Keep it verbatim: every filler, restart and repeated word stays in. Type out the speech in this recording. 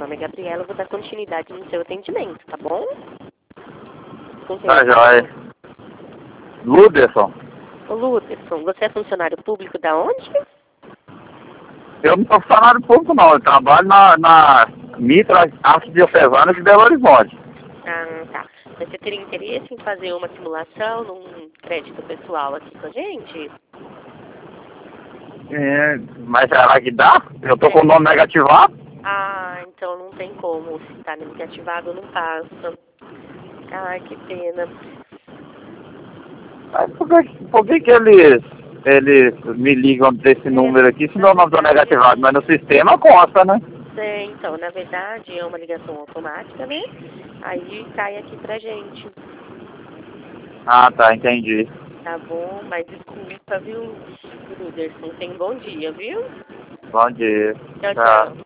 nome é Gabriela, eu vou dar continuidade no seu atendimento, tá bom? Com quem Tá eu jóia. Luderson. Ô, Luderson, você é funcionário público da onde? Eu não sou funcionário público não, eu trabalho na, na Mitra Arquidiocesana de Belo Horizonte. Ah, tá. Mas você teria interesse em fazer uma simulação num crédito pessoal aqui com a gente? É, mas será que dá? Eu tô É. com o nome negativado? Ah, então não tem como. Se tá negativado, não passa. Ai, que pena. Mas por que, por que que eles, eles me ligam desse número aqui se meu nome tá negativado? Mas no sistema consta, né? É, então, na verdade, é uma ligação automática, né? Aí cai aqui pra gente. Ah, tá, entendi. Tá bom? Mas desculpa, viu, Luderson? Tenha um bom dia, viu? Bom dia. Tchau, Tchau. tchau.